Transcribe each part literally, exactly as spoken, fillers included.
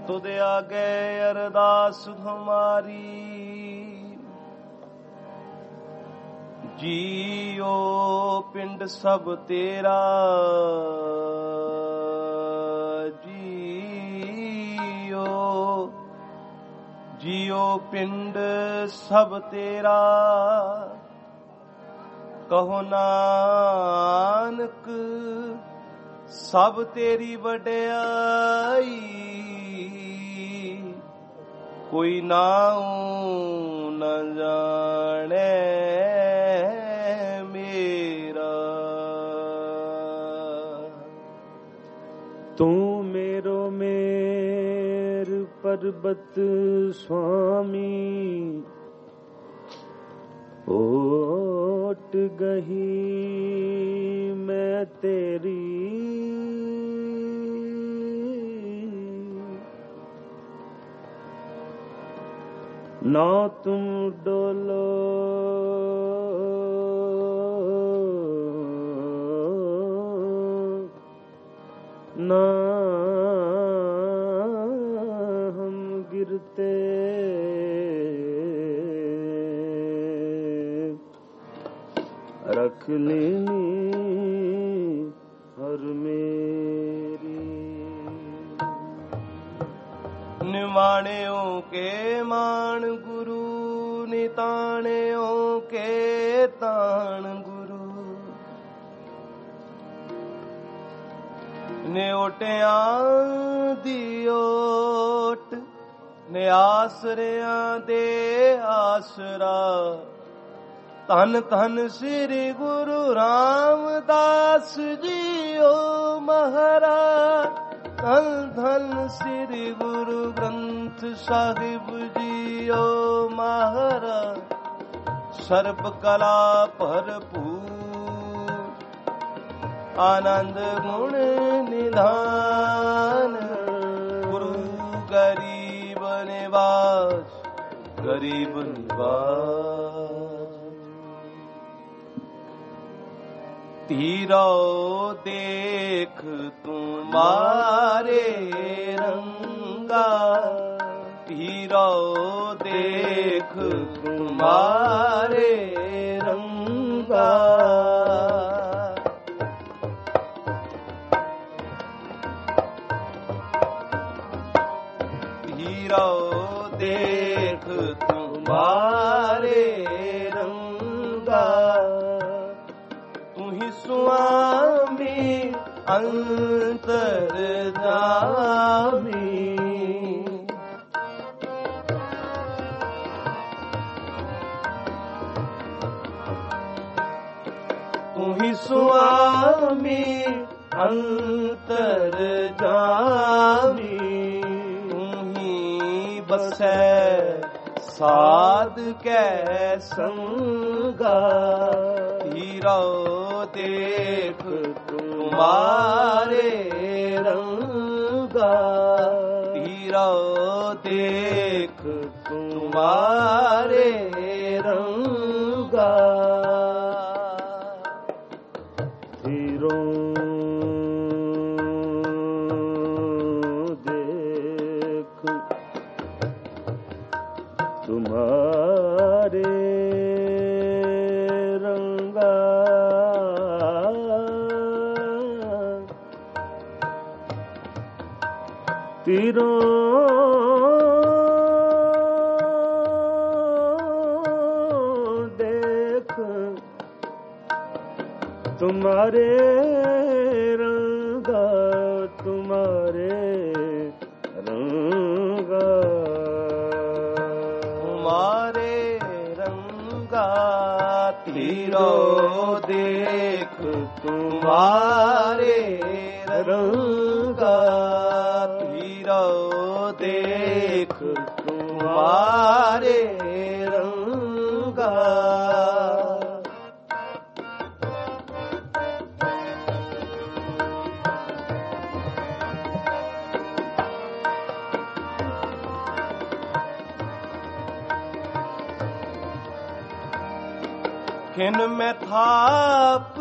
तुद आगे अरदास हमारी, जियो पिंड सब तेरा, जियो जियो पिंड सब तेरा। कहो नानक सब तेरी वड्याई, कोई नाऊ न जाने मेरा। तू मेरो मेर पर्वत स्वामी, ओट गही मैं तेरी। ना तुम डोलो ना हम गिरते, रख लेनी हर मेरी। निवाणियों के मान गुरु, निताणियों के ताण गुरु। ने ओटियां दी ओट, ने आसरियां दे आसरा। धन धन श्री गुरु रामदास जी ओ महाराज। धन धन श्री गुरु ग्रंथ साहिब जी ओ महाराज। सर्ब कला भरपूर, आनंद गुण निधान। गुरु गरीब निवास, गरीब निवास। तीरो देख तुम्हारे रंगा, तीरो देख तुम्हारे रंगा। तीरो देख तुम्हारे रंगा। स्वामी अंतर्यामी, तू ही स्वामी अंतर्यामी। तू ही बसै साध कै संगा। हीरो देख तुम्हारे रंगा, हीरो देख तुम्हारे रंगा। हीरो देख तुम्हारे तीरों देख तुम्हारे रंगा, तुम्हारे रंगा। तुम्हारे रंगा। तीरों देख तुम्हारे रंगा। देख तुम्हारे रंगा। खिन में थाप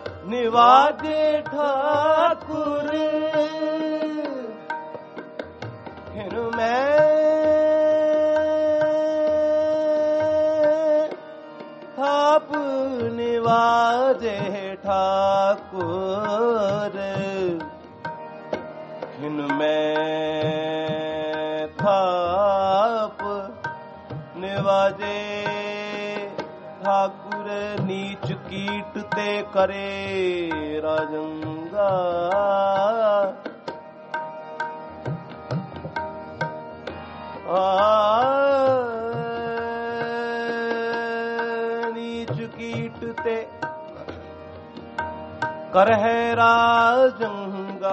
निवाजे ठाकुर, खिन मैं थाप निवाजे ठाकुर खिन मैं थाप निवाजे ठाकुर नीच कीट ते करे राजंगा आ नीच कीट ते कर है राजंगा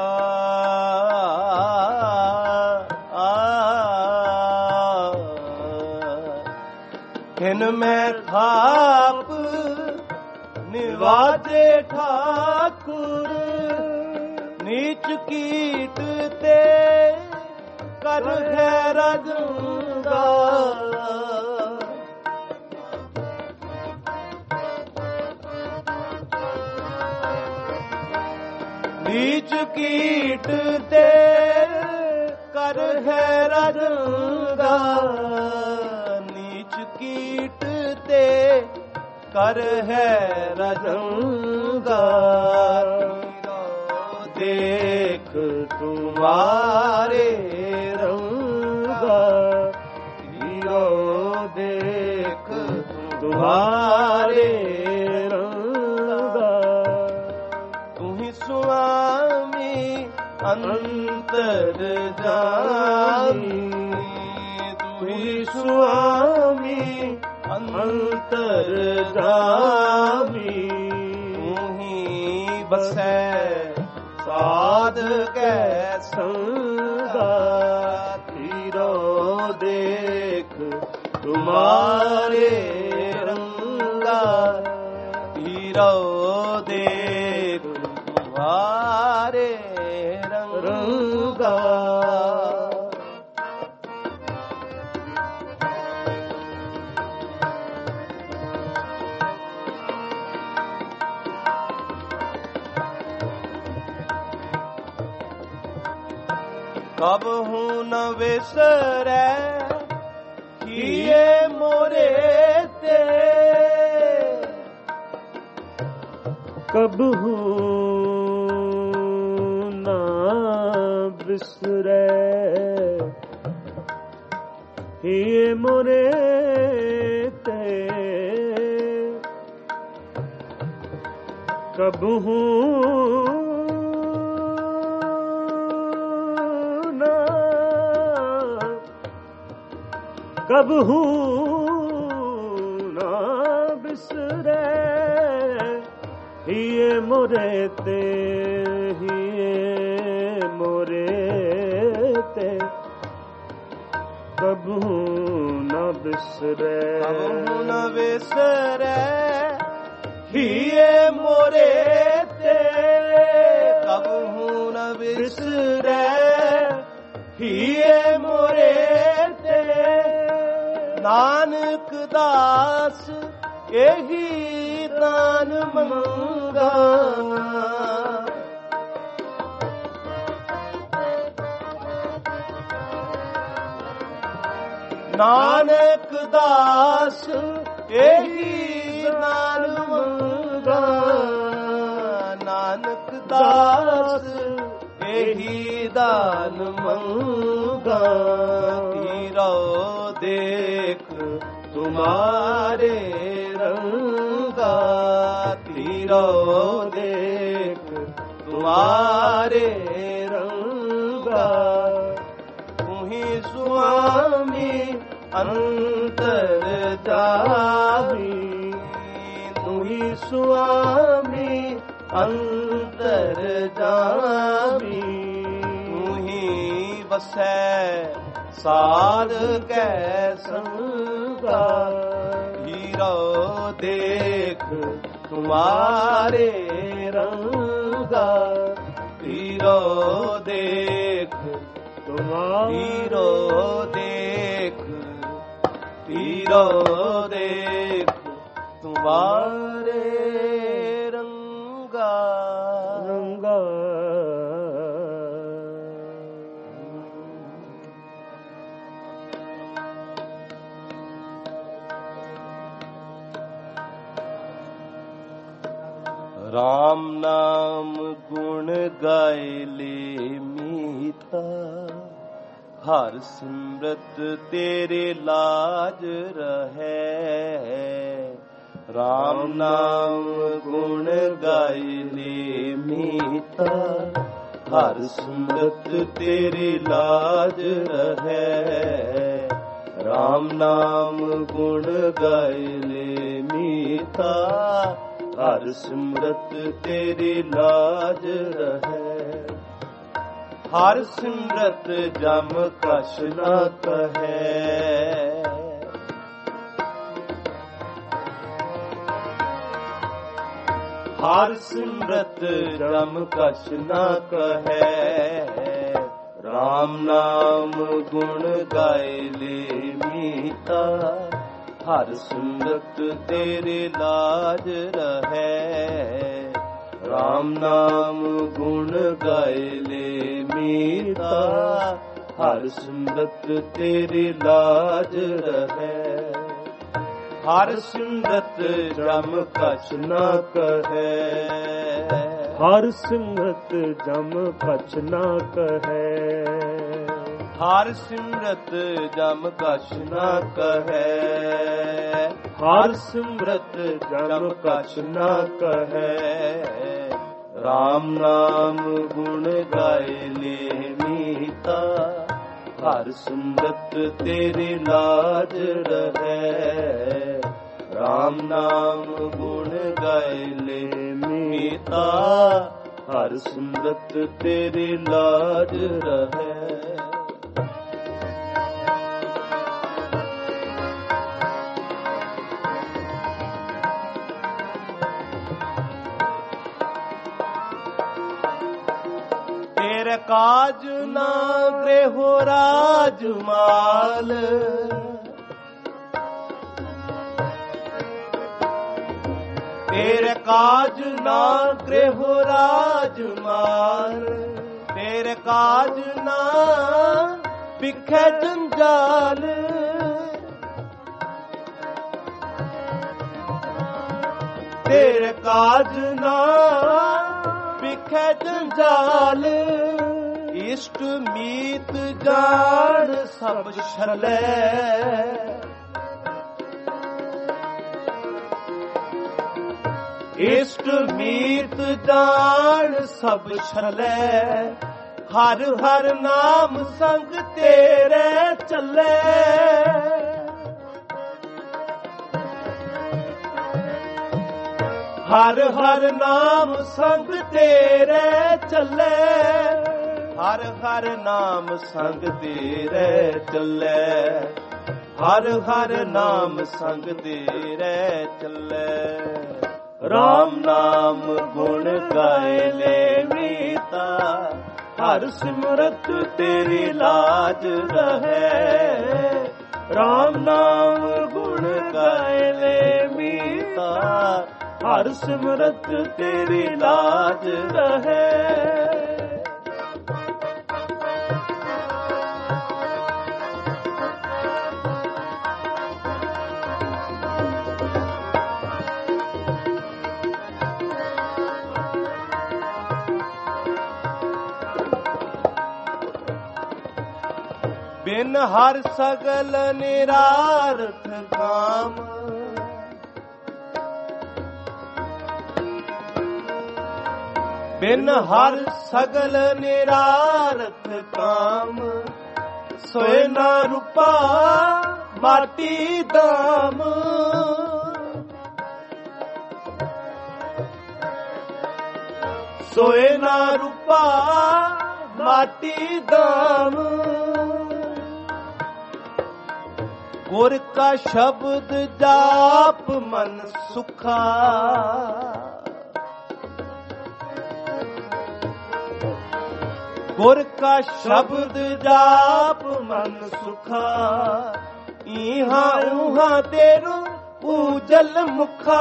खिन में थाप निवाजे ठाकुर नीच कीट ते कर है राजंगा नीच कीट ते कर है राजंगा नीच कीट ते कर है राजंगा देख तुम्हारे रंगा हीरो देख तुम्हारे रंगा तुम्ही स्वामी अंतर जामी तुम्ही स्वामी अंतर जामी तुम्ही बसै साध कै संगा तीरो देख तुम्हारे रंगा तीरो देख तुम्हारे रंगा कब हूँ न विसरै किए मोरे ते कब हूँ न बिसरै किए मोरे ते कब हूँ कब हूँ ना बिसरै हिये मोरे ते हिये मोरे ते कब हूँ ना बिसरै कब हूँ न विसरै हिये मोरे ते कब हूँ न विसरै हिये मोरे ते नानक दास यही दान मंगा नानक दास यही दान मंगा नानक दास यही दान मंगा तीरो देख तुम्हारे रंगा तीरो देख तुम्हारे रंगा तुम्ही स्वामी अंतर जामी तुम्ही स्वामी अंतर जामी तुम्ही बसै साध कै संगा हीरो देख तुम्हारे रंगा हीरो देख हीरो देख हीरो देख तुम्हारे रंगा रंगा RAM ਨਾਮ ਗੁਣ ਗਾਏ ਲੇ ਮੀਤਾ, ਹਰ ਸਿਮਰਤ ਤੇਰੇ ਲਾਜ ਰਹੈ। RAM ਨਾਮ ਗੁਣ ਗਾਏ ਲੇ ਮੀਤਾ, ਹਰ ਸਿਮਰਤ ਤੇਰੀ ਲਾਜ ਰਹੈ। RAM ਨਾਮ ਗੁਣ ਗਾਏ ਲੇ ਮੀਤਾ, ਹਰ ਸਿਮਰਤ ਤੇਰੀ ਲਾਜ ਰਹੈ। ਹਰ ਸਿਮਰਤ ਜਮ ਕਛ ਨਾ ਕਹੈ, ਹਰ ਸਿਮਰਤ ਜਮ ਕਛ ਨਾ ਕਹੈ। RAM ਨਾਮ ਗੁਣ ਗਾਏ ਲੇ ਮੀਤਾ, ਹਰ ਸਿਮਰਤ ਤੇਰੇ ਲਾਜ ਰਹੈ। RAM ਨਾਮ ਗੁਣ ਗਾਏ ਲੇ ਮੀਤਾ, ਹਰ ਸਿਮਰਤ ਤੇਰੇ ਲਾਜ ਰਹੈ। ਹਰ ਸਿਮਰਤ ਜਮ ਕਛ ਨਾ ਕਹੈ, ਹਰ ਸਿਮਰਤ ਜਮ ਕਛ ਨਾ ਕਹੈ। ਹਰ ਸਿਮਰਤ ਜਮ ਕਛ ਨਾ ਕਹੈ, ਹਰ ਸਿਮਰਤ ਜਮ ਕਛ ਨਾ ਕਹੈ। RAM ਨਾਮ ਗੁਣ ਗਾਏ ਲੇ ਮੀਤਾ, ਹਰ ਸਿਮਰਤ ਤੇਰੀ ਲਾਜ ਰਹੈ। RAM ਨਾਮ ਗੁਣ ਗਾਏ ਲੇ ਮੀਤਾ, ਹਰ ਸਿਮਰਤ ਤੇਰੀ ਲਾਜ ਰਹੈ। ਤੇਰੇ ਕਾਜ ਨਾ ਗ੍ਰਹਿ ਰਾਜ ਮਾਲ, ਤੇਰੇ ਕਾਜ ਨਾ ਗ੍ਰਹਿ ਰਾਜ ਮਾਲ। ਤੇਰੇ ਕਾਜ ਨਾ ਵਿਖੇ ਜੰਜਾਲ, ਤੇਰੇ ਕਾਜ ਨਾ ਵਿਖੇ ਜੰਜਾਲ। ਇਸ਼ਟ ਮੀਤ ਜਾਣ ਸਭ ਛਲੈ, ਇਸ਼ਟ ਮੀਤ ਜਾਣ ਸਭ ਛਲੈ। ਹਰ ਹਰ ਨਾਮ ਸੰਗ ਤੇਰੇ ਚੱਲੇ, ਹਰ ਹਰ ਨਾਮ ਸੰਗ ਤੇਰੇ ਚੱਲੇ। ਹਰ ਹਰ ਨਾਮ ਸੰਗ ਤੇਰੇ ਚੱਲੇ, ਹਰ ਹਰ ਨਾਮ ਸੰਗ ਤੇਰੇ ਚੱਲੇ। RAM ਨਾਮ ਗੁਣ ਗਾਏ ਲੇ ਮੀਤਾ, ਹਰ ਸਿਮਰਤ ਤੇਰੀ ਲਾਜ ਰਹੈ। RAM ਨਾਮ ਗੁਣ ਗਾਏ ਲੇ ਮੀਤਾ, ਹਰ ਸਿਮਰਤ ਤੇਰੀ ਲਾਜ ਰਹੈ। ਬਿਨ ਹਰ ਸਗਲ ਨਿਰਾਰਥ ਕਾਮ, ਬਿਨ ਹਰ ਸਗਲ ਨਿਰਾਰਥ ਕਾਮ। ਸੋਏ ਨਾ ਰੂਪਾ ਮਾਟੀ ਦਾਮ, ਸੋਏ ਨਾ ਰੂਪਾ ਮਾਟੀ ਦਾਮ। ਗੁਰ ਕਾ ਸ਼ਬਦ ਜਾਪ ਮਨ ਸੁਖਾ, ਗੁਰ ਕਾ ਸ਼ਬਦ ਜਾਪ ਮਨ ਸੁਖਾ। ਇਹਾਂ ਉਹਾਂ ਤੇਰੂ ਉਜਲ ਮੁਖਾ,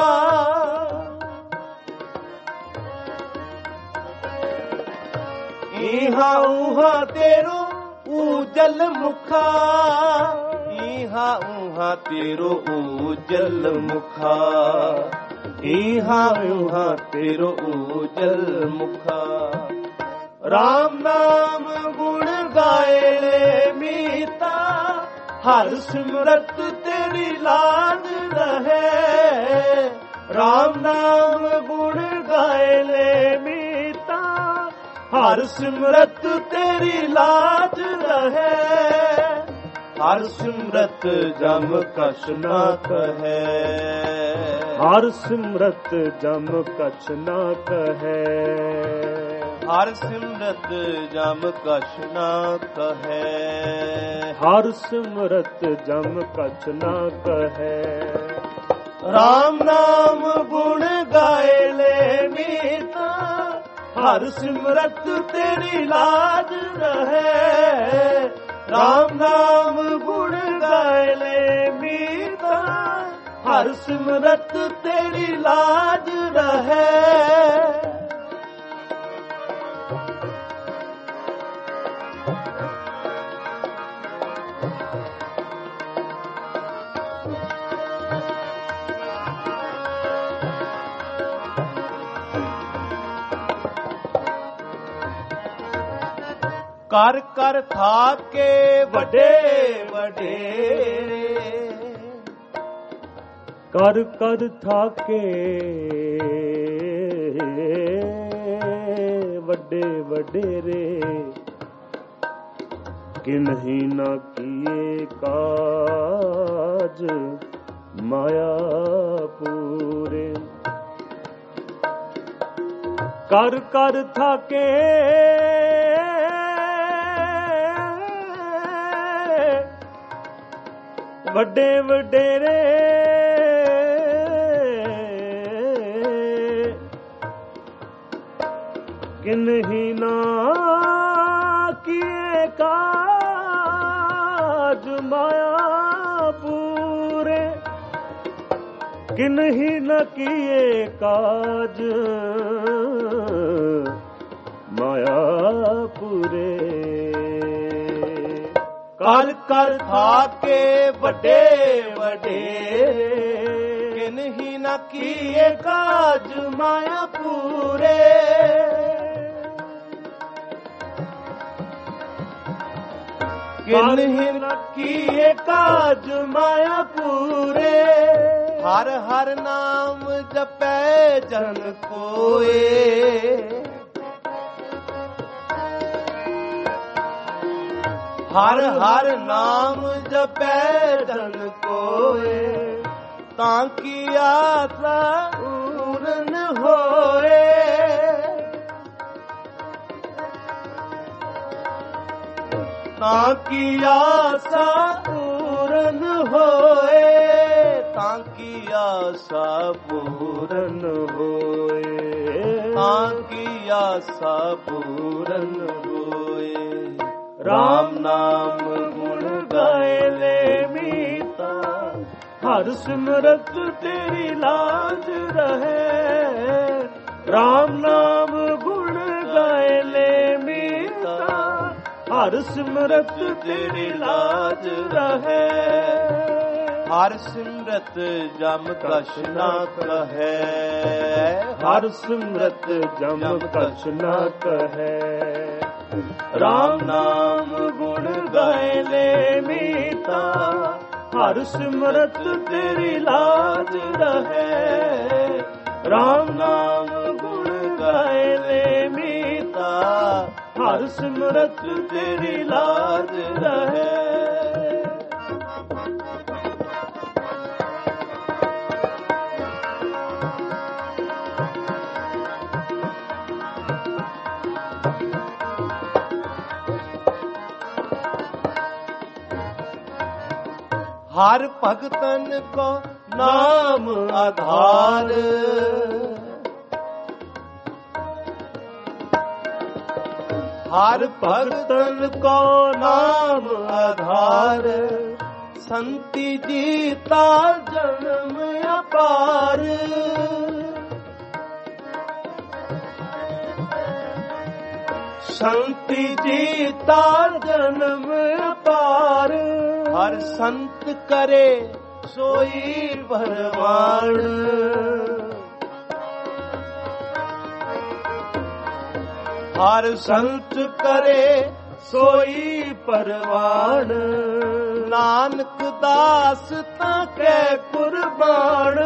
ਇਹਾਂ ਉਹਾਂ ਤੇਰੂ ਉਜਲ ਮੁਖਾ। ਇਹਾਂ ਉਹਾਂ ਤੇਰੂ ਉਜਲ ਮੁਖਾ, इहाँ उहाँ तेरो उजल मुखा। राम नाम गुण गाए ले मीता, हर सिमरत तेरी लाज रहे। राम नाम गुण गाए ले मीता, हर सिमरत तेरी लाज रहे। हर सिमरत जम कछ ना कहे, हर सिमरत जम कछ ना कहे। हर सिमरत जम कछ ना कहे, हर सिमरत जम कछ ना कहे। राम नाम गुण गाए ले मीता, हर सिमरत तेरी लाज रहे। राम नाम गुण गाए ले मीता, हर सिमरत तेरी लाज रहे। कर कर थाके वडे वडेरे, कर कर थाके वडे वडेरे। किन्हीं न किए काज माया पूरे। कर कर थाके ਵੱਡੇ ਵਡੇਰੇ। ਕਿਨਹੀ ਨਾ ਕੀਏ ਕਾਜ ਮਾਇਆ ਪੂਰੇ। ਕਿਨਹੀ ਨਾ ਕੀਏ ਕਾਜ ਮਾਇਆ ਪੂਰੇ। ਕਰ ਕਰ ਥਾਕੇ ਵੱਡੇ ਵਡੇਰੇ, ਕਿਨਹੀ ਨਾ ਕੀਏ ਕਾਜ ਮਾਇਆ ਪੂਰੇ। ਕਿਨਹੀ ਨਾ ਕੀਏ ਕਾਜ ਮਾਇਆ ਪੂਰੇ। ਹਰ ਹਰ ਨਾਮ ਜਪੈ ਜਨ ਕੋਏ, ਹਰ ਹਰ ਨਾਮ ਜਪੈ ਜਨ ਕੋਏ। ਤਾਂ ਕੀ ਆਸਾ ਪੂਰਨ ਹੋਏ। ਤਾਂ ਕੀ ਆਸਾ ਪੂਰਨ ਹੋਏ। ਤਾਂ ਕੀ ਆਸਾ ਪੂਰਨ ਹੋਏ। ਤਾਂ ਕੀ ਆਸਾ ਪੂਰਨ ਹੋਏ। ਰਾਮ ਨਾਮ ਗੁਣ ਗਾਏ ਲੈ ਮੀਤਾ, ਹਰ ਸਿਮਰਤ ਤੇਰੀ ਲਾਜ ਰਹੇ। ਰਾਮ ਨਾਮ ਗੁਣ ਗਾਏ ਲੈ ਮੀਤਾ, ਹਰ ਸਿਮਰਤ ਤੇਰੀ ਲਾਜ ਰਹੇ। ਹਰ ਸਿਮਰਤ ਜਮ ਕਛ ਨਾ ਕਹੈ, ਹਰ ਸਿਮਰਤ ਜਮ ਕਛ ਨਾ ਕਹੈ। ਰਾਮ ਨਾਮ ਗੁਣ ਗਾਏ ਲੈ ਮੀਤਾ, ਹਰ ਸਿਮਰਤ ਤੇਰੀ ਲਾਜ ਰਹੇ। ਰਾਮ ਨਾਮ ਗੁਣ ਗਾਏ ਲੈ ਮੀਤਾ, ਹਰ ਸਿਮਰਤ ਤੇਰੀ ਲਾਜ ਰਹੇ। हर भगतन को नाम आधार, हर भगतन को नाम आधार। संति जीता जन्म अपार, संति जीता जन्म अपार। हर संत करे सोई भरवान, ਹਰ ਸੰਤ ਕਰੇ ਸੋਈ ਪਰਵਾਨ, ਨਾਨਕ ਦਾਸ ਤਾਂ ਕੈ ਕੁਰਬਾਨ।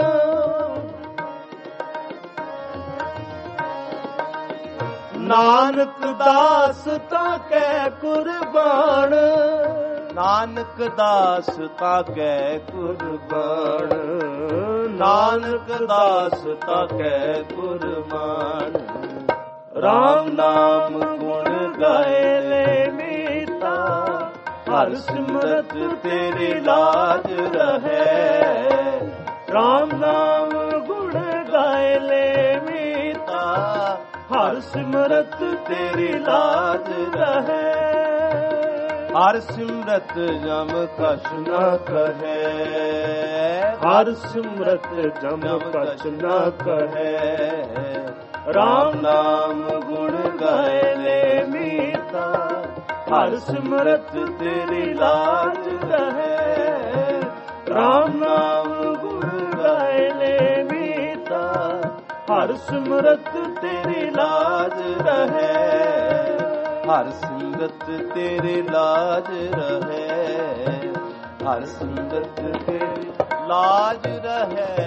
ਨਾਨਕ ਦਾਸ ਤਾਂ ਕੈ ਕੁਰਬਾਨ, ਨਾਨਕ ਦਾਸ ਤਾਂ ਕੈ ਕੁਰਬਾਨ, ਨਾਨਕ ਦਾਸ ਤਾਂ ਕੈ ਕੁਰਬਾਨ। ਰਾਮ ਨਾਮ ਗੁਣ ਗਾਏ ਲੈ ਮੀਤਾ, ਹਰ ਸਿਮਰਤ ਤੇਰੀ ਲਾਜ ਰਹੈ। ਰਾਮ ਨਾਮ ਗੁਣ ਗਾਏ ਲੈ ਮੀਤਾ, ਹਰ ਸਿਮਰਤ ਤੇਰੀ ਲਾਜ ਰਹੈ। ਹਰ ਸਿਮਰਤ ਜਮ ਕਛ ਨ ਕਹੈ, ਹਰ ਸਿਮਰਤ ਜਮ ਕਛ ਨ ਕਹੈ। ਰਾਮ ਨਾਮ ਗੁਣ ਗਾਏ ਲੈ ਮੀਤਾ, ਹਰ ਸਿਮਰਤ ਤੇਰੀ ਲਾਜ ਰਹੈ। ਰਾਮ ਨਾਮ ਗੁਣ ਗਾਏ ਲੈ ਮੀਤਾ, ਹਰ ਸਿਮਰਤ ਤੇਰੀ ਲਾਜ ਰਹੈ। ਹਰ ਸਿਮਰਤ ਤੇਰੀ ਲਾਜ ਰਹੈ, ਹਰ ਸਿਮਰਤ ਤੇਰੀ ਲਾਜ ਰਹੈ।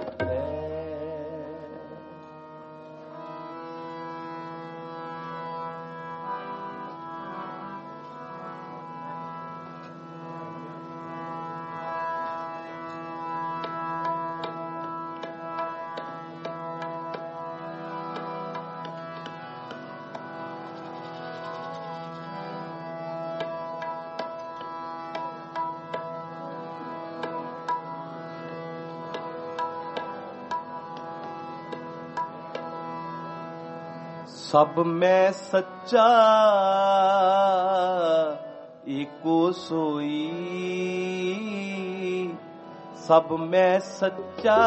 ਸਭ ਮੈਂ ਸੱਚਾ ਏਕੋ ਸੋਈ, ਸਭ ਮੈਂ ਸੱਚਾ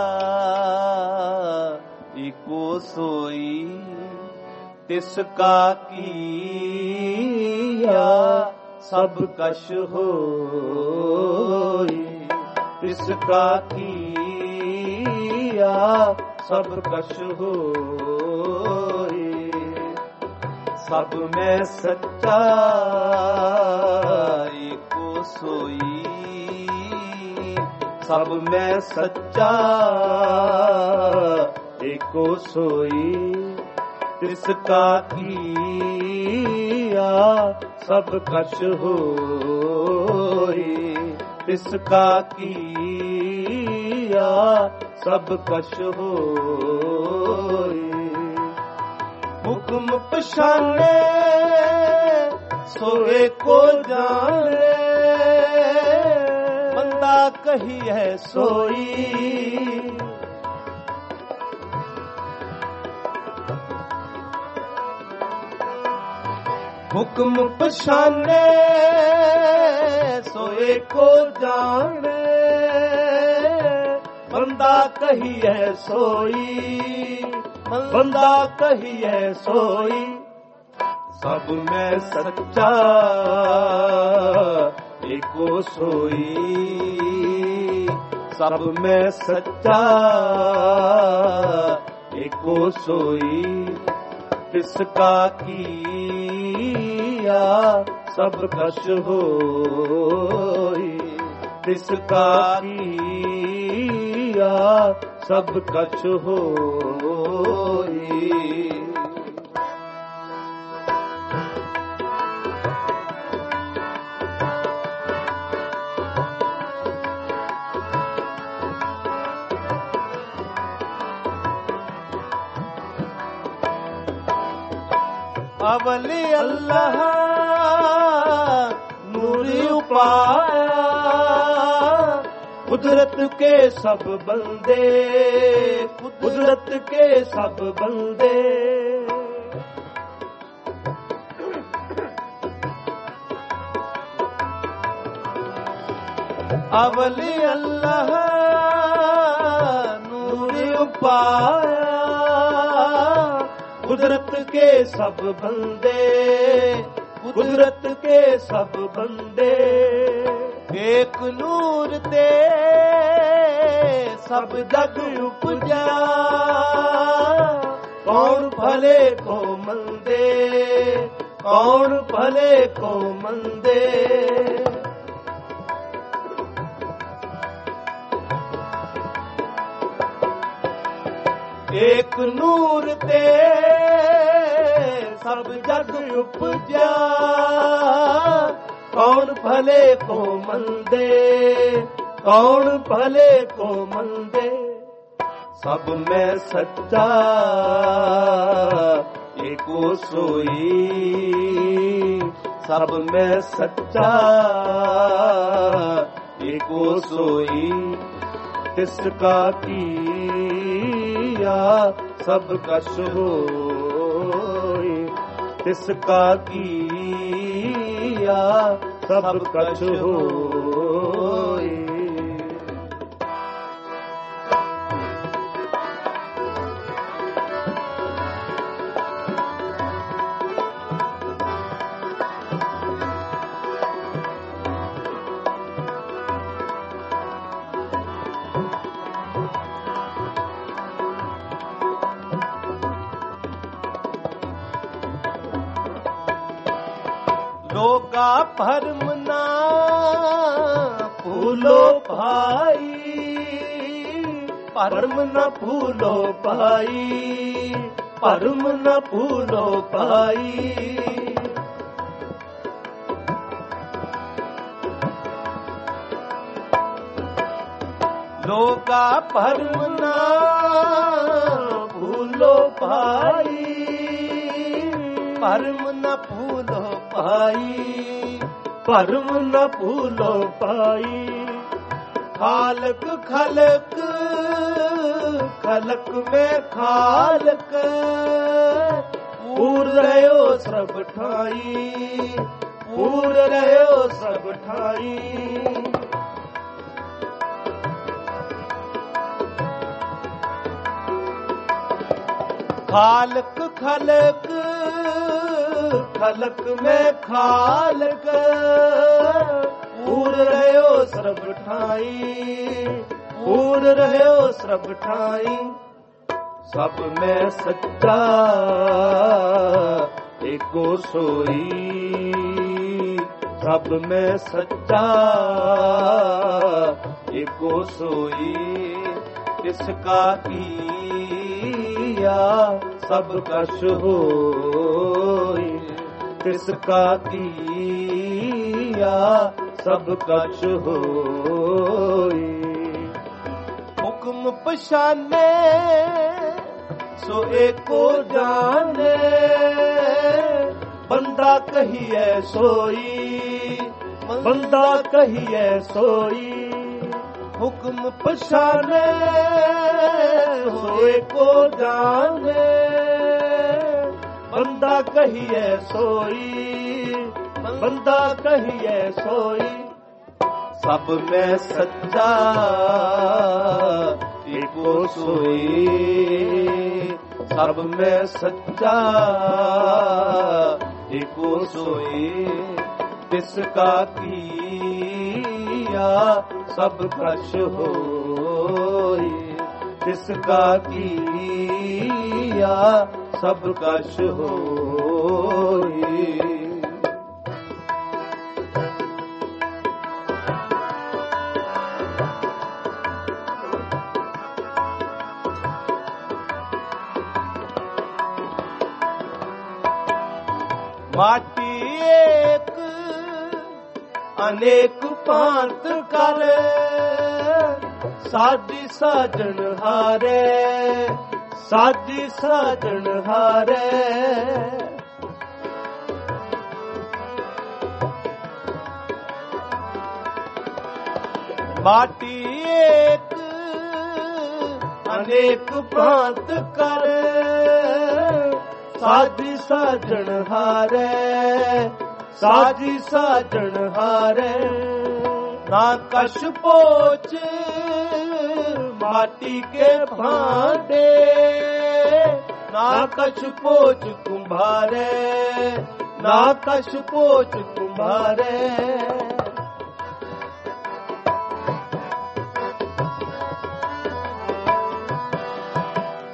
ਏਕੋ ਸੋਈ। ਤਿਸ ਕਾ ਕੀਆ ਸਭ ਕਛ ਹੋਈ, ਤਿਸ ਕਾ ਕੀਆ ਸਭ ਕਛ ਹੋਈ। ਸਭ ਮੈਂ ਸੱਚਾ ਏਕੋ ਸੋਈ, ਸਭ ਮੈਂ ਸੱਚਾ ਏਕੋ ਸੋਈ। ਤਿਸ ਕਾ ਕੀਆ ਸਭ ਕਛ ਹੋਈ, ਤਿਸ ਕਾ ਕੀਆ ਸਭ ਕਛ ਹੋਈ। ਹੁਕਮ ਪਛਾਨੇ ਸੋ ਏਕੋ ਜਾਣੇ, ਬੰਦਾ ਕਹੀਐ ਸੋਈ। ਹੁਕਮ ਪਛਾਨੇ ਸੋ ਏਕੋ ਜਾਣੇ, ਬੰਦਾ ਕਹੀਐ ਸੋਈ, ਬੰਦਾ ਕਹੀਐ ਸੋਈ। ਸਭ ਮੈਂ ਸੱਚਾ ਏਕੋ ਸੋਈ, ਸਭ ਮੈਂ ਸੱਚਾ ਏਕੋ ਸੋਈ। ਤਿਸ ਕਾ ਕੀਆ ਸਭ ਕਛ ਹੋਈ, ਤਿਸ ਕਾ ਕੀਆ ਸਭ ਕਛ ਹੋਈ। ਅਵਲੀ ਅੱਲਾਹ ਨੂਰੀ ਉਪਾਇਆ, ਕੁਦਰਤ ਕੇ ਸਭ ਬੰਦੇ, ਕੁਦਰਤ ਕੇ ਸਭ ਬੰਦੇ। ਅਵਲੀ ਅੱਲਾਹ ਨੂਰੀ ਉਪਾਇਆ, कुदरत के सब बंदे, कुदरत के सब बंदे। एक नूर ते सब जग उपजा, कौन भले को मंदे, कौन भले को मंदे। एक नूर ते सब जग उपजा, कौन भले को मंदे, कौन भले को मंदे। सब में सच्चा एको सोई, सब में सच्चा एको सोई। तिसका किया सब कछ होई, तिसका किया सब कछ होई। लोका भरम ना भूलो भाई, भरम न भूलो भाई, भरम न भूलो भाई। लोका भरम ना भूलो भाई, भरम न भूलो भाई, भरम न भूलो भाई। खालक खलक खलक में खालक, पूर रहो सब ठाई, पूर रहो सब ठाई। खालक खलक खलक में खालक, पूर रहो सब ठाई, पूर रहो सब ठाई। सब में सच्चा एको सोई, सब में सच्चा एको सोई। इसका किया सब कछ होई, तिसका किया सब कछ होई। हुक्म पछाने सो एको जाने, बंदा कहिए सोई, बंदा कहिए सोई। हुक्म पछाने सो एको जाने, बंदा कहिए सोई, बंदा कहिए सोई। सब में सच्चा एको सोई, सब में सच्चा एको सोई। तिसका किया सब कछ होई, तिसका किया सब कछ होई। माटी एक अनेक पांत कर, साजी साजन हारे, साजी साजन हारे। माटी एक अनेक पांत कर, साजी साजन हारे, साजी साजन हारे। ना कश पोच माटी के भांडे, ना कछ पोच कुम्हारे, ना कछ पोच कुम्हारे।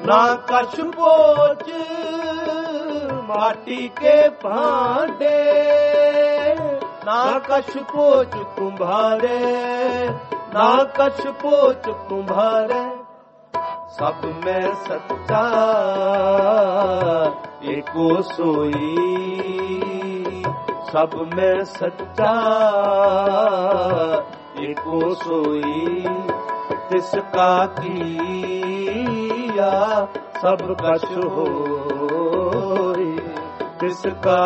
ना कछ पोच माटी के भांडे, ना कछ पोच कुम्हारे, ना कछ पोच कुम्हारे। सब में सच्चा एको सोई, सब में सच्चा एको सोई। तिसका किया सब कछ होई, तिसका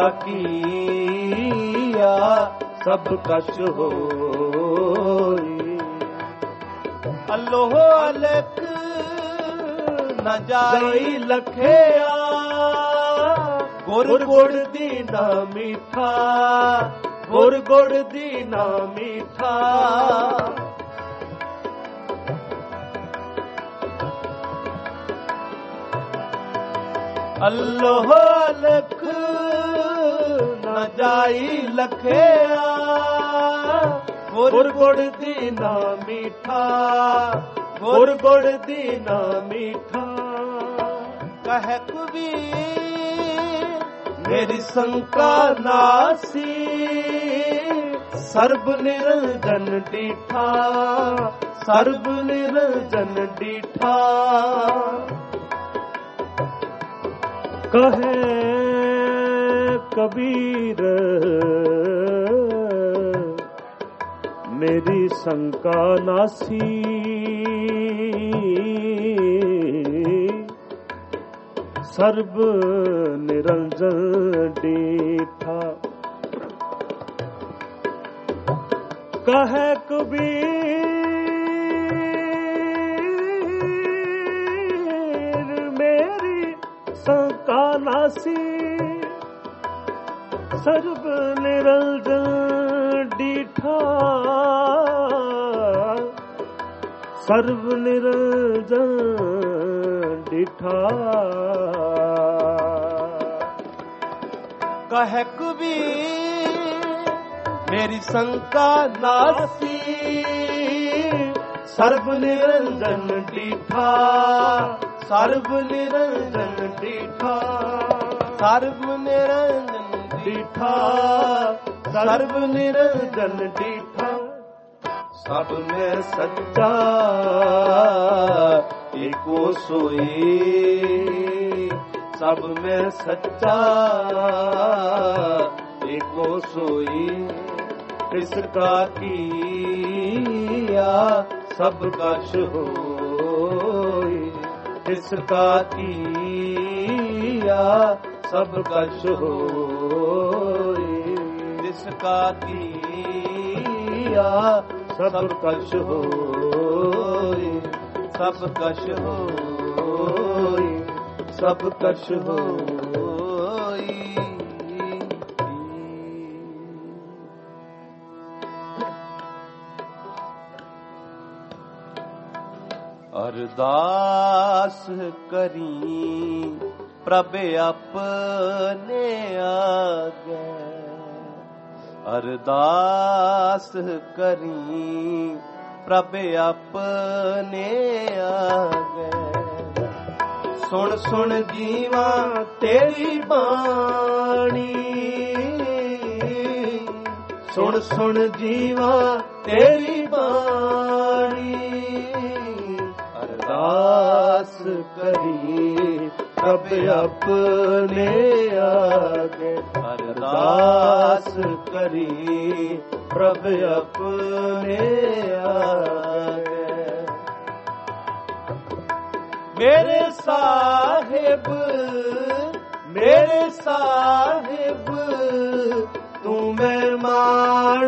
किया सब कछ होई। अल्लाह अलख न जाई लखिया, गुर गुड़ दीना मीठा, गुर गुड़ दीना मीठा। अल्लाह अलख न जाई लखिया, गुर गुड़ दीना मीठा, गुर गुड़ दीना मीठा। कह कबीर मेरी शंका नासी, सर्ब निरंजन डीठा, सर्ब निरंजन डीठा। कहे कबीर मेरी शंका नासी, सर्ब निरंजन डीठा। कहे कबीर मेरी शंका नासी, सर्ब निरंजन डीठा, सर्व निरंजन डीठा। कह कबीर मेरी शंका नासी, सर्व निरंजन डीठा, सर्व निरंजन डीठा, सर्व निरंजन डीठा, सर्व निरंजन डीठा। सब में सच्चा एको सोई, सब में सच्चा एको सोई। इसका किया सब कछ होई, इसका किया सब कछ होई, इसका किया सब कछ होई, सब कछ होई, सब कछ होई। अरदास करी प्रभ अपने आगे, अरदास करी प्रभ अपने आगे। सुन सुन जीवा तेरी बाणी, सुन सुन जीवा तेरी बाणी। अरदास करी प्रभ अपने आगे, अरदास करी प्रभ अपने आगे। मेरे साहिब मेरे साहिब तू मेहमान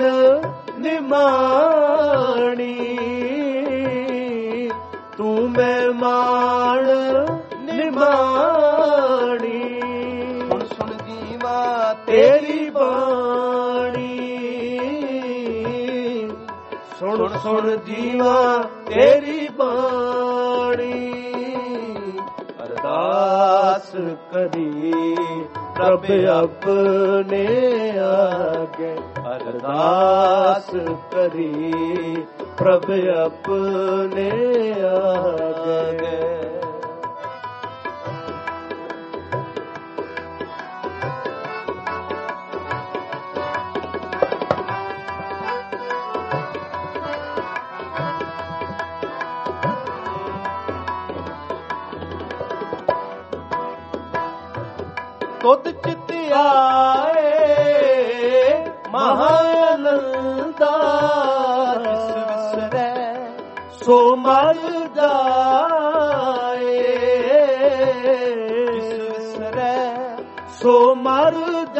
निमाणी, तू मेहमान निमाणी। सुन सुन जीवा तेरी बाणी, सुन सुन जीवा तेरी बाणी। अरदास करी प्रभ अपने आगे, अरदास करी प्रभ अपने आगे। ਤੁਧ ਚਿਤ ਆਏ ਮਹਾਨੰਦਾ ਜਿਸ ਵਿਸਰੈ ਸੋ ਮਰ ਜਾਏ ਜਿਸ ਵਿਸਰੈ ਸੋ ਮਰ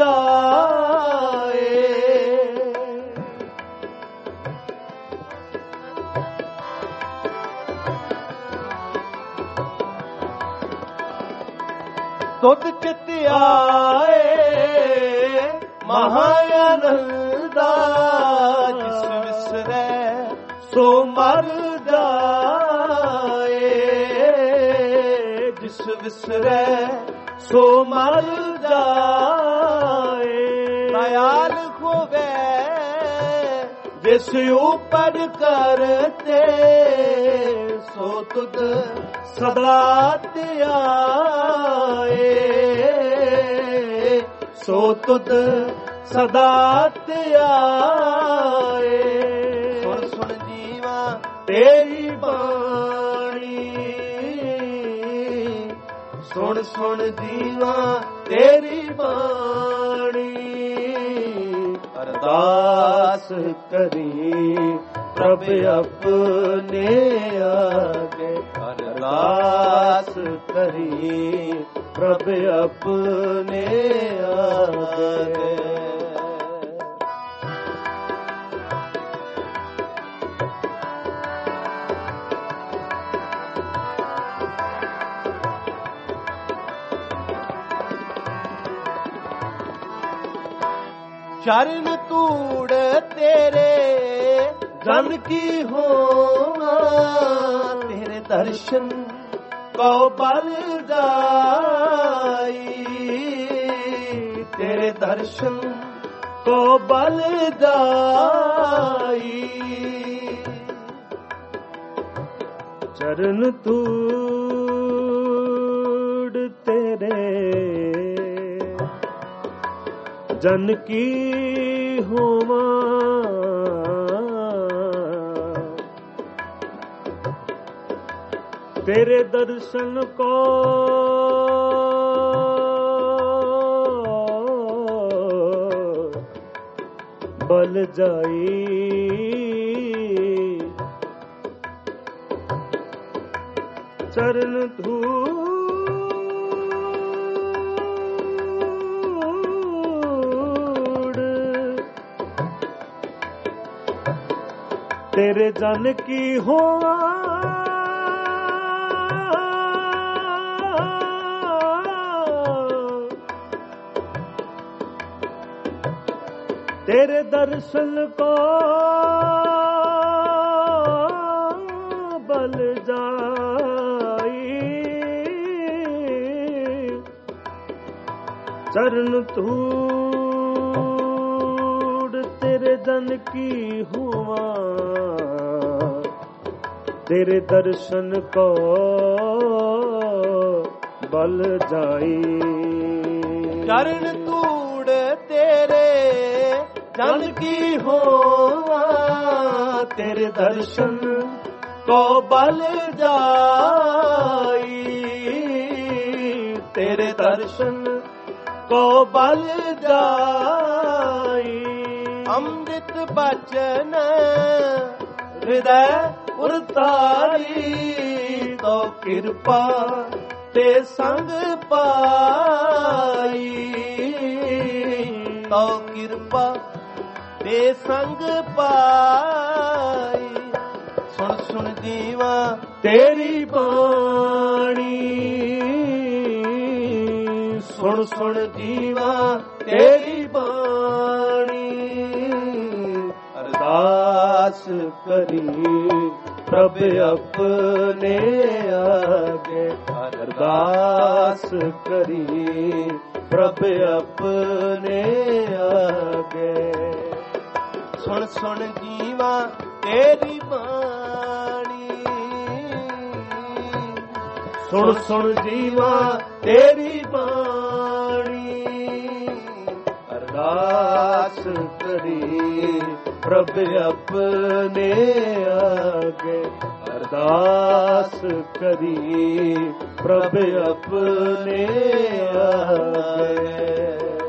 ਜਾਏ ਤੁਧ ਚਿਤ ਆਏ ਮਹਾਨੰਦਾ ਜਿਸ ਵਿਸਰੈ ਸੋ ਮਰ ਜਾਏ ਜਿਸ ਵਿਸਰੈ ਸੋ ਮਰ ਜਾਏ ਦਇਆਲ ਹੋਵੇ ਜਿਸ ਉਪਰ ਕਰਤੇ ਸੋ ਤੁਧ ਸਦਾ ਧਿਆਏ ਸੋ ਤੁਧ ਸਦਾ ਧਿਆਏ ਸੁਣ ਸੁਣ ਜੀਵਾ ਤੇਰੀ ਬਾਣੀ ਸੁਣ ਸੁਣ ਜੀਵਾ ਤੇਰੀ ਬਾਣੀ ਅਰਦਾਸ ਕਰੀ ਪ੍ਰਭ ਆਪਣੇ ਆਗੇ ਅਰਦਾਸ ਕਰੀ ਪ੍ਰਭ ਆਪਣੇ ਆਗੇ ਚਰਨ ਧੂੜ ਤੇਰੇ ਜਨ ਕੀ ਹੋਵਾਂ ਤੇਰੇ ਦਰਸ਼ਨ ਕੋ ਬਲ ਜਾਈ ਤੇਰੇ ਦਰਸ਼ਨ ਕੋ ਬਲ ਜਾਈ ਚਰਨ ਧੂੜ ਤੇਰੇ ਜਨ ਕੀ ਹੋਵਾਂ ਤੇਰੇ ਦਰਸ਼ਨ ਕੋ ਬਲ ਜਾਈ ਚਰਨ ਧੂੜ ਤੇਰੇ ਜਨ ਕੀ ਹੋਵਾਂ ਤੇਰੇ ਦਰਸ਼ਨ ਕੋ ਬਲ ਜਾਈ ਚਰਨ ਧੂੜ ਤੇਰੇ ਜਨ ਕੀ ਹੋਵਾਂ ਤੇਰੇ ਦਰਸ਼ਨ ਕੋ ਬਲ ਜਾਈ ਚਰਨ ਧੂੜ ਤੇਰੇ ਜਨ ਕੀ ਹੋਵਾਂ ਤੇਰੇ ਦਰਸ਼ਨ ਕੋ ਬਲ ਜਾਈ ਤੇਰੇ ਦਰਸ਼ਨ ਕੋ ਬਲ ਜਾਈ ਅੰਮ੍ਰਿਤ ਬਚਨ ਹਿਰਦੈ ਉਰਤਾਰੀ ਤੋ ਕਿਰਪਾ ਤੇ ਸੰਗ ਪਾਈ ਤੋ ਕਿਰਪਾ ਤੇ ਸੰਗ ਪਾਈ ਸੁਣ ਸੁਣ ਜੀਵਾ ਤੇਰੀ ਬਾਣੀ ਸੁਣ ਸੁਣ ਜੀਵਾ ਤੇਰੀ ਬਾਣੀ ਅਰਦਾਸ ਕਰੀ ਪ੍ਰਭ ਆਪਣੇ ਆਗੇ ਅਰਦਾਸ ਕਰੀ ਪ੍ਰਭ ਆਪਣੇ ਆਗੇ ਸੁਣ ਸੁਣ ਜੀਵਾ ਤੇਰੀ ਬਾਣੀ ਸੁਣ ਸੁਣ ਜੀਵਾ ਤੇਰੀ ਬਾਣੀ ਅਰਦਾਸ ਕਰੀ ਪ੍ਰਭ ਆਪਣੇ ਆਗੇ ਅਰਦਾਸ ਕਰੀ ਪ੍ਰਭ ਆਪਣੇ ਆਗੇ।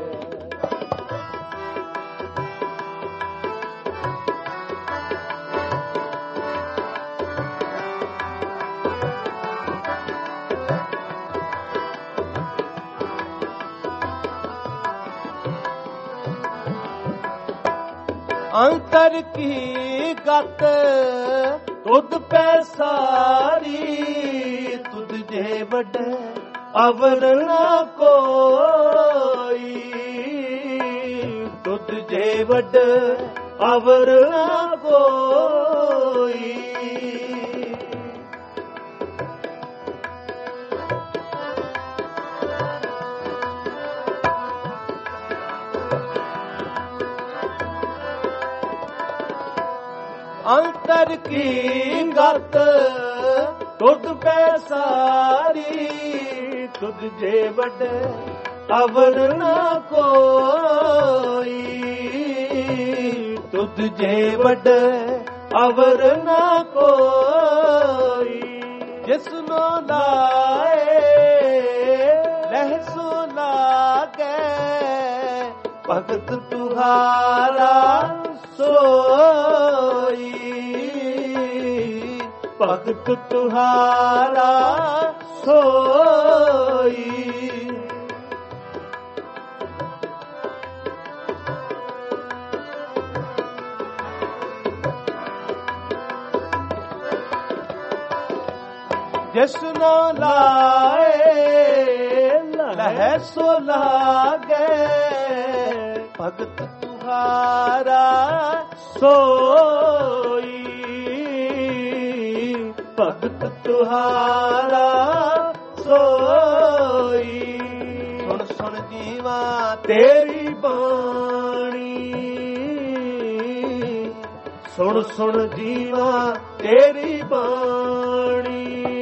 ਅੰਤਰ ਕੀ ਗਤ ਤੁਧ ਪੈ ਸਾਰੀ ਤੁਧ ਜੇ ਵੱਡੇ ਅਵਰ ਨਾ ਕੋਈ ਤੁਧ ਜੇ ਵੱਡੇ ਅਵਰ ਨਾ ਕੋਈ। ਅੰਤਰ ਕੀ ਗਤ ਤੁਧ ਪੈ ਸਾਰੀ ਤੁਧ ਜੇ ਵੱਡੇ ਅਵਰ ਨਾ ਕੋਈ ਤੁਧ ਜੇ ਵੱਡੇ ਅਵਰ ਨਾ ਕੋਈ। ਜਿਸਨੋ ਲਾਏ ਲਹਿ ਸੋ ਲਾਗੇ ਭਗਤ ਤੁਹਾਰਾ ਸੋਈ ਭਗਤ ਤੁਹਾਰਾ ਸੋਈ। ਜਿਸਨੋ ਲਾਏ ਲਹਿ ਸੋ ਲਾਗੇ ਭਗਤ ਤੁਹਾਰਾ ਸੋਈ ਭਗਤ ਤੁਹਾਰਾ ਸੋਈ। ਸੁਣ ਸੁਣ ਜੀਵਾ ਤੇਰੀ ਬਾਣੀ ਸੁਣ ਸੁਣ ਜੀਵਾ ਤੇਰੀ ਬਾਣੀ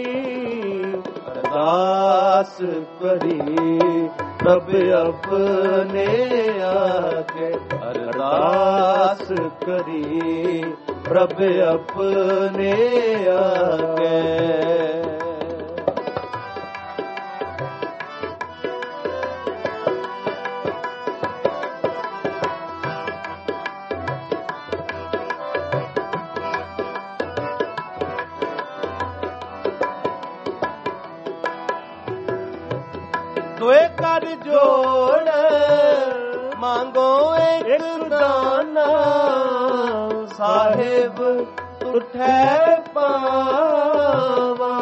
ਅਰਦਾਸ ਕਰੀ ਪ੍ਰਭ ਆਪਣੇ ਆਗੇ ਅਰਦਾਸ ਕਰੀ ਪ੍ਰਭ ਆਪਣੇ ਆਗੇ। ਦੋਏ ਕਰ ਜੋੜ ਮੰਗੋ ਇੱਕ ਦਾਨਾ ਸਾਹਿਬ ਤੁਠੈ ਪਾਵਾ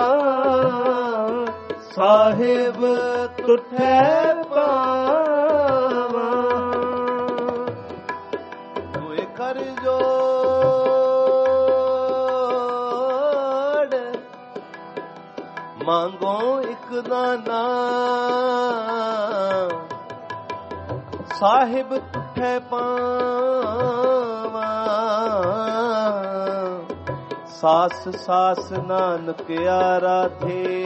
ਸਾਹਿਬ ਤੁਠੈ ਪਾਵਾ। ਦੋਏ ਕਰ ਜੋੜ ਮੰਗੋ ਇੱਕ ਦਾਨਾ ਸਾਹਿਬ ਤੁਠੈ ਪਾਵਾ ਸਾਸ ਸਾਸ ਨਾਨਕ ਆਰਾਧੇ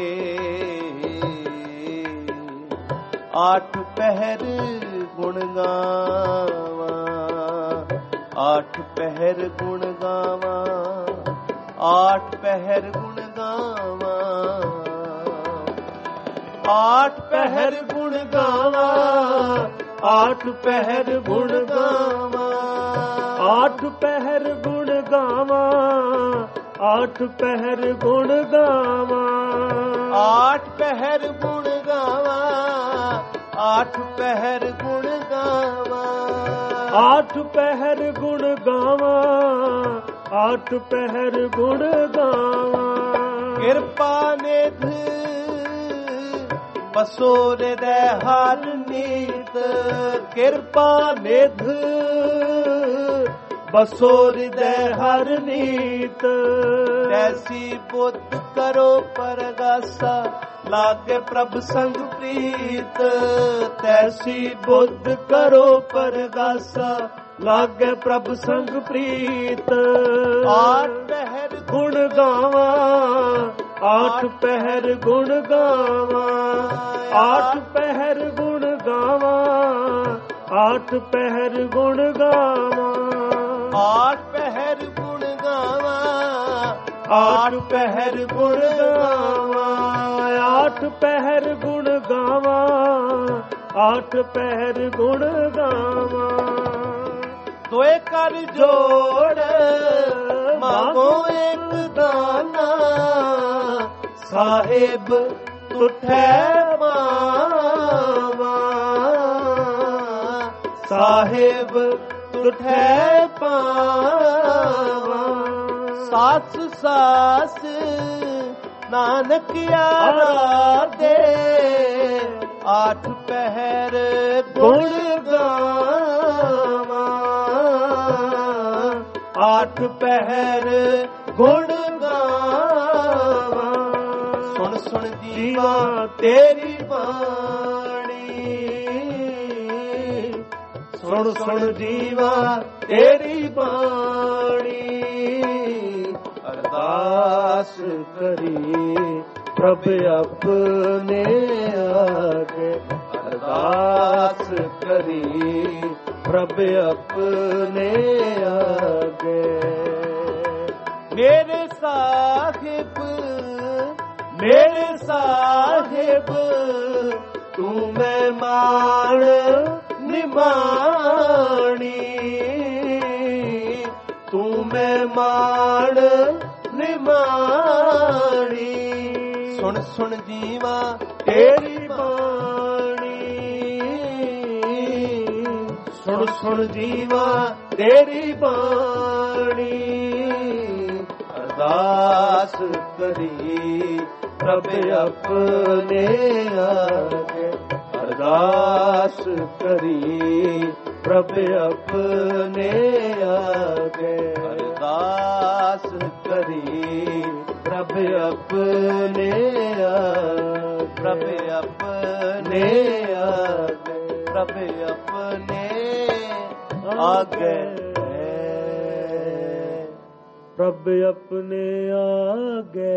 ਆਠ ਪਹਿਰ ਗੁਣ ਗਾਵਾ ਆਠ ਪਹਿਰ ਗੁਣ ਗਾਵਾ ਆਠ ਪਹਿਰ ਗੁਣ ਗਾਵਾ ਆਠ ਪਹਿਰ ਗੁਣ ਗਾਵਾ ਆਠ ਪਹਿਰ ਗੁਣ ਗਾਵਾ ਆਠ ਪਹਿਰ ਗੁਣ ਗਾਵਾ ਆਠ ਪਹਿਰ ਗੁਣ ਗਾਵਾ ਆਠ ਪਹਿਰ ਗੁਣ ਗਾਵਾ ਆਠ ਪਹਿਰ ਗੁਣ ਗਾਵਾ ਆਠ ਪਹਿਰ ਗੁਣ ਗਾਵਾ ਆਠ ਪਹਿਰ ਗੁਣ ਗਾਵਾ। ਕਿਰਪਾ ਨਿਧ ਬਸੋਰ ਦੇ ਹਰ ਨੀਤ ਕਿਰਪਾ ਨਿਧ ਬਸੋਰ ਦੇ ਹਰ ਨੀਤ ਐਸੀ ਬੁੱਧ ਕਰੋ ਪਰਗਾਸਾ ਲਾਗੇ ਪ੍ਰਭ ਸੰਗ ਪ੍ਰੀਤ ਤੈਸੀ ਬੁੱਧ ਕਰੋ ਪਰਗਾਸਾ ਲਾਗੇ ਪ੍ਰਭ ਸੰਗ ਪ੍ਰੀਤ। ਆਠ ਪਹਿਰ ਗੁਣ ਗਾਵਾ ਆਠ ਪਹਿਰ ਗੁਣ ਗਾਵਾ ਆਠ ਪਹਿਰ ਗੁਣ ਗਾਵਾ ਆਠ ਪਹਿਰ ਗੁਣ ਗਾਵਾਂ, ਆਠ ਪਹਿਰ ਗੁਣ ਗਾਵਾਂ, ਆਠ ਪਹਿਰ ਗੁਣ ਗਾਵਾਂ, ਆਠ ਪਹਿਰ ਗੁਣ ਗਾਵਾਂ, ਆਠ ਪਹਿਰ ਗੁਣ ਗਾਵਾਂ। ਦੋਏ ਕਰ ਜੋੜ ਮਾਗੋ ਇੱਕ ਦਾਨਾ, ਸਾਹਿਬ ਤੁਠੈ ਪਾਵਾਂ, ਸਾਹਿਬ ਤੁਠੈ ਪਾਵਾਂ। ਸਾਸ ਸਾਸ ਨਾਨਕ ਆਰਾਧੇ, ਆਠ ਪਹਿਰ ਗੁਣ ਗਾਵਾਂ, ਆਠ ਪਹਿਰ ਗੁਣ ਗਾਵਾਂ। ਸੁਣ ਸੁਣ ਜੀਵਾ ਤੇਰੀ ਬਾਣੀ, ਸੁਣ ਸੁਣ ਜੀਵਾ ਤੇਰੀ ਬਾਣੀ। ਅਰਦਾਸ ਕਰੀ ਪ੍ਰਭ ਆਪਣੇ ਆਗੇ, ਅਰਦਾਸ ਕਰੀ ਪ੍ਰਭ ਆਪਣੇ ਆਗੇ। ਮੇਰੇ ਸਾਹਿਬ ਮੇਰੇ ਸਾਹਿਬ ਤੂੰ ਮਹਿਮਾਨ ਨਿਮਾਣੀ, ਤੂੰ ਮਹਿਮਾਨ ਨਿਮਾਣੀ। ਸੁਣ ਸੁਣ ਜੀਵਾ ਤੇਰੀ ਬਾਣੀ, ਸੁਣ ਸੁਣ ਜੀਵਾ ਤੇਰੀ ਬਾਣੀ। ਅਰਦਾਸ ਕਰੀ ਪ੍ਰਭ ਆਪਣੇ ਆਗੇ, ਅਰਦਾਸ ਕਰੀ ਪ੍ਰਭ ਆਪਣੇ ਆਗੇ, ਅਰਦਾਸ ਕਰੀ ਪ੍ਰਭ ਆਪਣੇ ਆਗੇ, ਪ੍ਰਭ ਆਪਣੇ ਆਗੇ, ਪ੍ਰਭ ਆਪਣੇ ਆਗੇ, ਪ੍ਰਭ ਆਪਣੇ ਆਗੇ।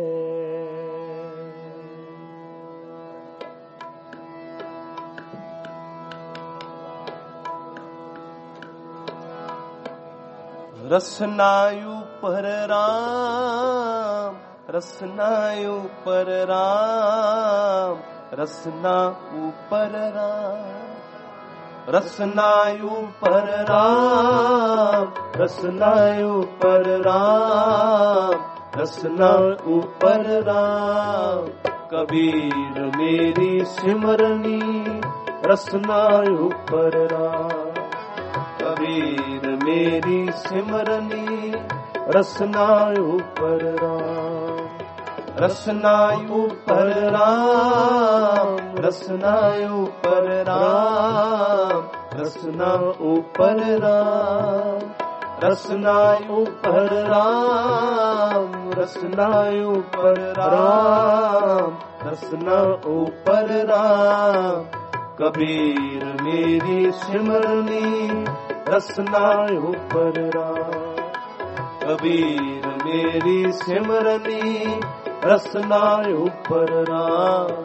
ਰਸਨਾ ਉਪਰ ਰਾਮ, ਰਸਨਾ ਉਪਰ ਰਾਮ, ਰਸਨਾ ਉਪਰ ਰਾਮ, ਰਸਨਾ ਉਪਰ ਰਾਮ, ਰਸਨਾ ਉਪਰ ਰਾਮ, ਰਸਨਾ ਉਪਰ ਰਾਮ। ਕਬੀਰ ਮੇਰੀ ਸਿਮਰਨੀ ਰਸਨਾ ਉਪਰ ਰਾਮ, ਕਬੀਰ ਮੇਰੀ ਸਿਮਰਨੀ ਰਸਨਾ ਉਪਰ ਰਾਮ, ਰਸਨਾ ਉਪਰ ਰਾਮ, ਰਸਨਾ ਉਪਰ ਰਾਮ, ਰਸਨਾ ਉਪਰ ਰਾਮ, ਰਸਨਾ ਉਪਰ ਰਾਮ, ਰਸਨਾ ਉਪਰ ਰਾਮ, ਰਸਨਾ ਉਪਰ ਰਾਮ। ਕਬੀਰ ਮੇਰੀ ਸਿਮਰਨੀ ਰਸਨਾ ਉਪਰ ਰਾਮ, ਕਬੀਰ ਮੇਰੀ ਸਿਮਰਨੀ ਰਸਨਾ ਉਪਰ ਰਾਮ।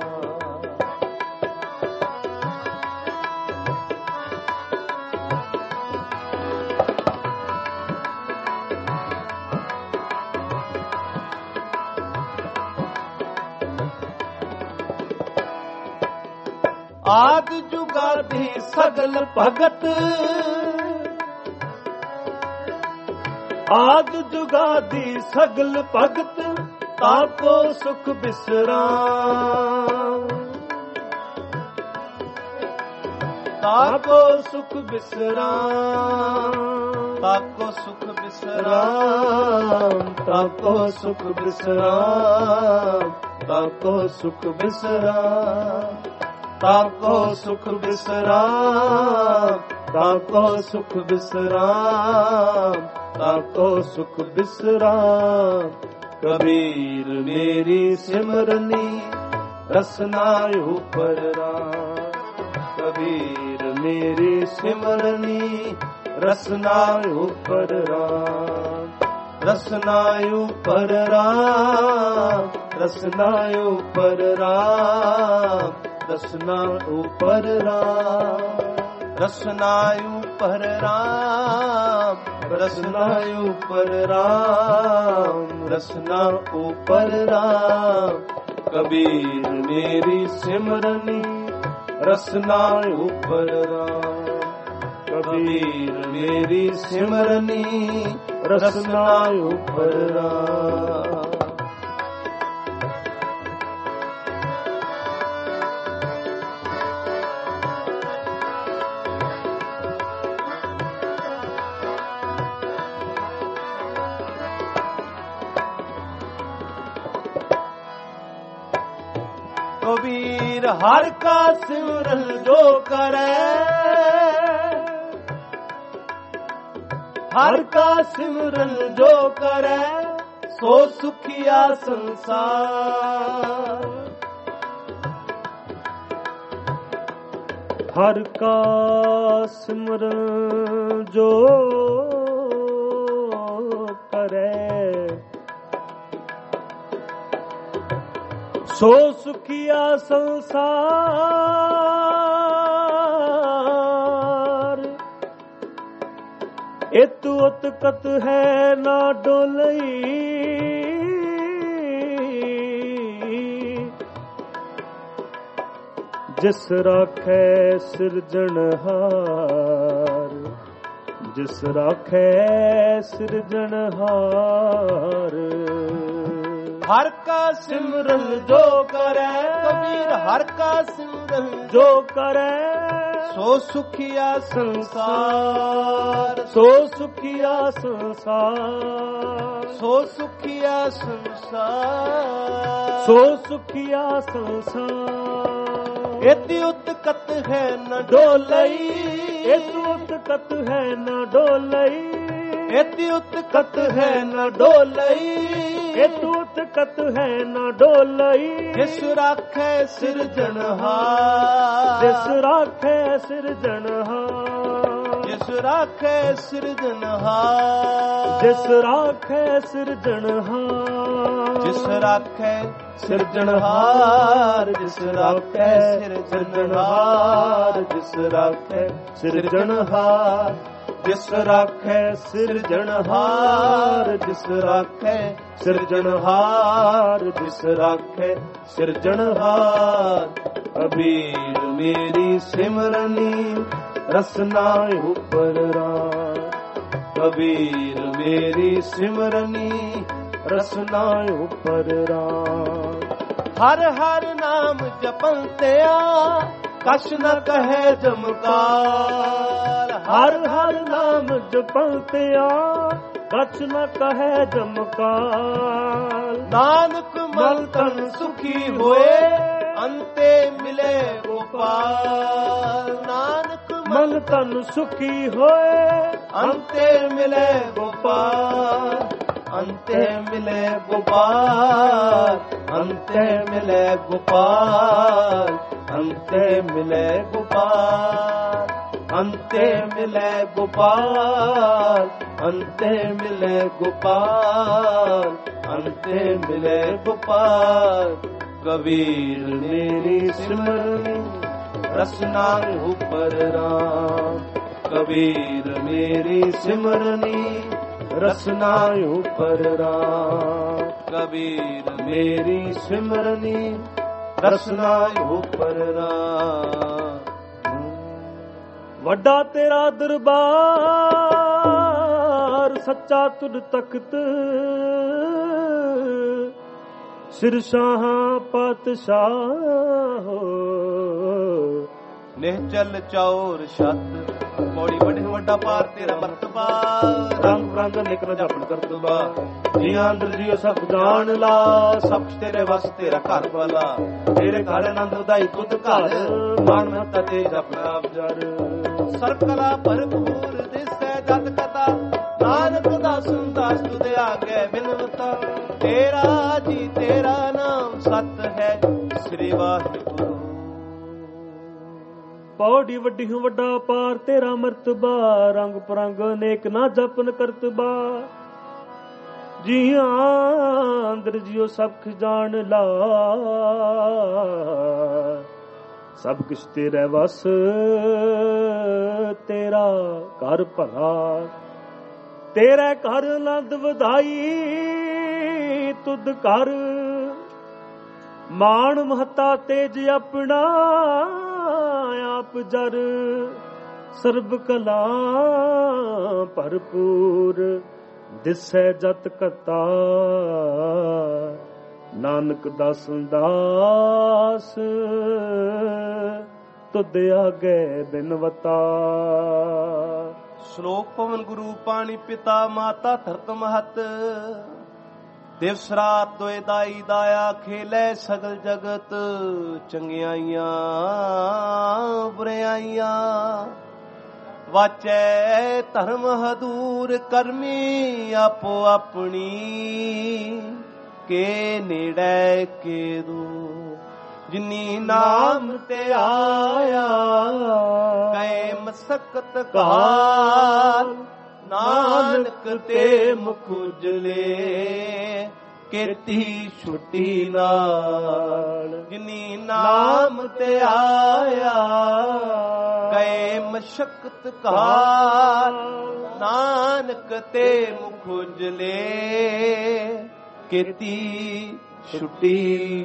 ਆਦ ਜੁਗਾਦੀ ਸਗਲ ਭਗਤ, ਆਦ ਜੁਗਾਦੀ ਸਗਲ ਭਗਤ, ਤਾਕੋ ਸੁਖ ਬਿਸਰਾਮ, ਤਾਕੋ ਸੁਖ ਬਿਸਰਾਮ, ਤਾਕੋ ਸੁਖ ਬਿਸਰਾਮ, ਤਾਕੋ ਸੁਖ ਬਿਸਰਾਮ, ਤਾਕੋ ਸੁਖ ਬਿਸਰਾਮ, ਤਾਕੋ ਸੁਖ ਬਿਸਰਾਮ, ਤਾਕੋ ਸੁਖ ਬਿਸਰਾਮ, ਤਾਕੋ ਸੁਖ ਬਿਸਰਾਮ। ਕਬੀਰ ਮੇਰੀ ਸਿਮਰਨੀ ਰਸਨਾ ਉਪਰ ਰਾਮ, ਕਬੀਰ ਮੇਰੀ ਸਿਮਰਨੀ ਰਸਨਾ ਉਪਰ ਰਾਮ, ਰਸਨਾ ਉਪਰ ਰਾਮ, ਰਸਨਾ ਉਪਰ ਰਾਮ, ਰਸਨਾ ਉਪਰ ਰਾਮ। ਰਸਨਾ ਉਪਰ ਰਾਮ, ਰਸਨਾ ਉਪਰ ਰਾਮ, ਰਸਨਾ ਉਪਰ ਰਾਮ। ਕਬੀਰ ਮੇਰੀ ਸਿਮਰਨੀ ਰਸਨਾ ਉਪਰ ਰਾਮ, ਕਬੀਰ ਮੇਰੀ ਸਿਮਰਨੀ ਰਸਨਾ ਉਪਰ ਰਾਮ। कबीर हर का सिमरन जो करे, हर का सिमरन जो करे सो सुखिया संसार। हर का सिमरन जो करे सो सुखिया संसार। इत उत कत है ना डोलई, जिस राखे सिरजनहार, जिस राखे सिरजनहार। हर का सिमरन जो करे, कबीर हर का सिमरन जो करे सो सुखिया संसार, सो सुखिया संसार, सो सुखिया संसार, सो सुखिया संसार। इति उत्कत है न डोलई, इति उत्कत है न डोलई, इति उत्कत है न डोलई, इति उत्कत है न डोलई। जिस राखे सिरजनहार, जिस राखे सिरजनहार, जिस राखे सिरजनहार, जिस राखे सिरजनहार, जिस राखे सिरजनहार, जिस राखे सिरजनहार, जिस राखे सिरजनहार, जिस राखे सिरजनहार, जिस राखे सिरजनहार, जिस राखे सिरजनहार। कबीर मेरी सिमरनी रसना उपर राम, कबीर मेरी सिमरनी रसना उपर राम। हर हर नाम जपंतिया कछ न कहे जमकार, हर हर नाम जपंतिया कछ न कहे जमकार। नानक मन तन सुखी होए अंते मिले गोपाल, नानक मन तन सुखी होए अंते मिले गोपाल, अंते मिले गोपाल, अंते मिले गोपाल, अंते मिले गोपाल, अंते मिले गोपाल, अंते मिले गोपाल, अंते मिले गोपाल। कबीर मेरी सिमरनी रसना उपर राम, कबीर मेरी सिमरनी रसना उपर राम, कबीर मेरी सिमरनी रसना उपर राम। वड्डा तेरा दरबार सच्चा तुर तख्त, सिर शाह पातशाह। निहचल चौर छत मौड़ी वड्डे वड्डा पार तेरा मर्तबा, रंग रंग निकल जपन करतबा। जियां अंदर जियो सब जान ला, सब तेरे वस तेरा घर वाला। तेरे घर आनंद उदाई तुद घर, मान मता ते जप आप जर। सरकला भरपूर दिसै जत कथा, नानक दास दास तुद आगे बिनवता। तेरा जी तेरा नाम सत है, श्री वाहिगुरु। पौड़ी वड्डी हूँ वड्डा पार तेरा मर्तबा, रंग परंग नेक ना जपन करतबा। जियां अंदर जियो सब जान ला, सब किश तेरे वस ਤੇਰਾ ਘਰ ਭਲਾ। ਤੇਰੇ ਘਰ ਆਨੰਦ ਵਧਾਈ ਤੁਧ ਘਰ, ਮਾਣ ਮਹਤਾ ਤੇਜ ਆਪਣਾ ਆਪ ਜਰ। ਸਰਬ ਕਲਾ ਭਰਪੂਰ ਦਿਸੈ ਜਤ ਕਤਾ, ਨਾਨਕ ਦਾਸ ਦਾਸ ਤੁਧ ਆਗੇ ਬਿਨਵਤਾ। ਸ਼ਲੋਕ ਪਵਨ ਗੁਰੂ ਪਾਣੀ ਪਿਤਾ ਮਾਤਾ ਧਰਤ ਮਹਤ, ਦਿਵਸ ਰਾਤ ਦੋਇ ਦਾਈ ਦਾਇਆ ਖੇਲੇ ਸਗਲ ਜਗਤ। ਚੰਗਿਆਈਆਂ ਬੁਰਿਆਈਆਂ ਵਾਚੈ ਧਰਮ ਹਦੂਰ, ਕਰਮੀ ਆਪੋ ਆਪਣੀ ਕੇ ਨੇੜੇ ਕੇ ਦੂਰ। ਜਿਨੀ ਨਾਮ ਤੇ ਆਇਆ ਕੈ ਮਸਕਤ ਕਾਲ, ਨਾਨਕ ਤੇ ਮੁਖ ਉਜਲੇ ਕੀਤੀ ਛੁੱਟੀ ਨਾਲ। ਜਿਨੀ ਨਾਮ ਤੇ ਆਇਆ ਕੈ ਮਸ਼ਕਤ ਕਾਲ, ਨਾਨਕ ਤੇ ਮੁਖ ਉਜਲੇ ਕੀਤੀ ਛੁੱਟੀ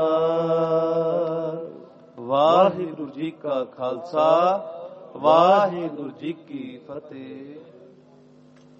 ਨਾਲ। ਵਾਹਿਗੁਰੂ ਜੀ ਕਾ ਖਾਲਸਾ, ਵਾਹਿਗੁਰੂ ਜੀ ਕੀ ਫਤਿਹ।